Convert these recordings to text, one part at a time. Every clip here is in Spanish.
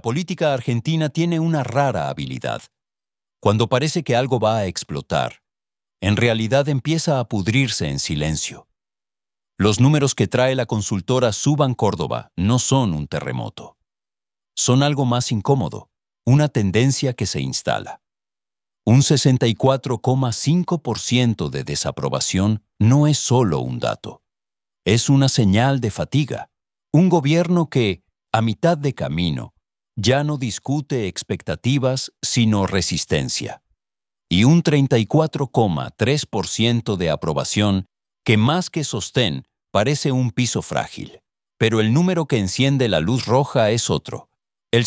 política argentina tiene una rara habilidad. Cuando parece que algo va a explotar, en realidad empieza a pudrirse en silencio. Los números que trae la consultora Suban Córdoba no son un terremoto. Son algo más incómodo, una tendencia que se instala. Un 64,5% de desaprobación no es solo un dato. Es una señal de fatiga. Un gobierno que, a mitad de camino, ya no discute expectativas sino resistencia. Y un 34,3% de aprobación que más que sostén parece un piso frágil. Pero el número que enciende la luz roja es otro. El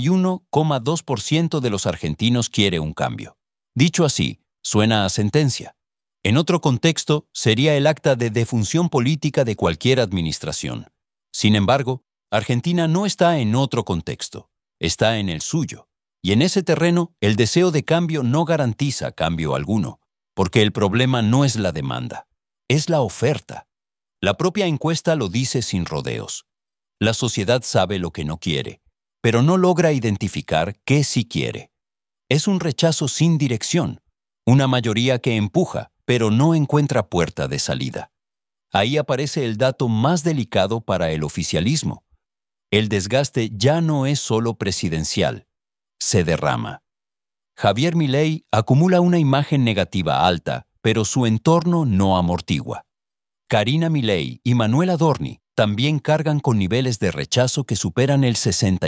71,2% de los argentinos quiere un cambio. Dicho así, suena a sentencia. En otro contexto, sería el acta de defunción política de cualquier administración. Sin embargo, Argentina no está en otro contexto, está en el suyo. Y en ese terreno, el deseo de cambio no garantiza cambio alguno, porque el problema no es la demanda, es la oferta. La propia encuesta lo dice sin rodeos. La sociedad sabe lo que no quiere, pero no logra identificar qué sí quiere. Es un rechazo sin dirección, una mayoría que empuja, pero no encuentra puerta de salida. Ahí aparece el dato más delicado para el oficialismo. El desgaste ya no es solo presidencial, se derrama. Javier Milei acumula una imagen negativa alta, pero su entorno no amortigua. Karina Milei y Manuel Adorni también cargan con niveles de rechazo que superan el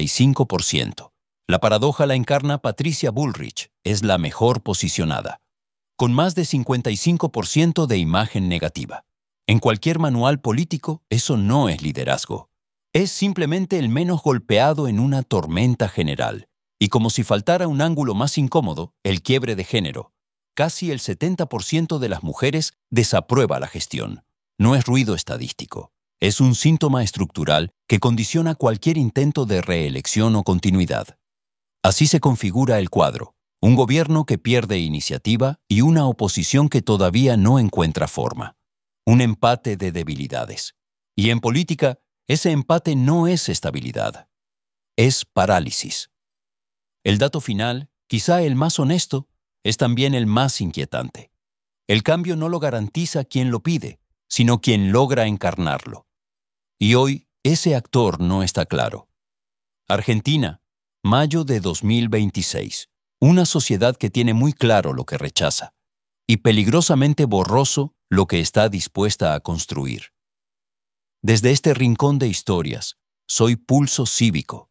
65%. La paradoja la encarna Patricia Bullrich, es la mejor posicionada, con más de 55% de imagen negativa. En cualquier manual político, eso no es liderazgo. Es simplemente el menos golpeado en una tormenta general. Y como si faltara un ángulo más incómodo, el quiebre de género. Casi el 70% de las mujeres desaprueba la gestión. No es ruido estadístico. Es un síntoma estructural que condiciona cualquier intento de reelección o continuidad. Así se configura el cuadro. Un gobierno que pierde iniciativa y una oposición que todavía no encuentra forma. Un empate de debilidades. Y en política, ese empate no es estabilidad. Es parálisis. El dato final, quizá el más honesto, es también el más inquietante. El cambio no lo garantiza quien lo pide, sino quien logra encarnarlo. Y hoy, ese actor no está claro. Argentina, mayo de 2026. Una sociedad que tiene muy claro lo que rechaza y peligrosamente borroso lo que está dispuesta a construir. Desde este rincón de historias, soy Pulso Cívico.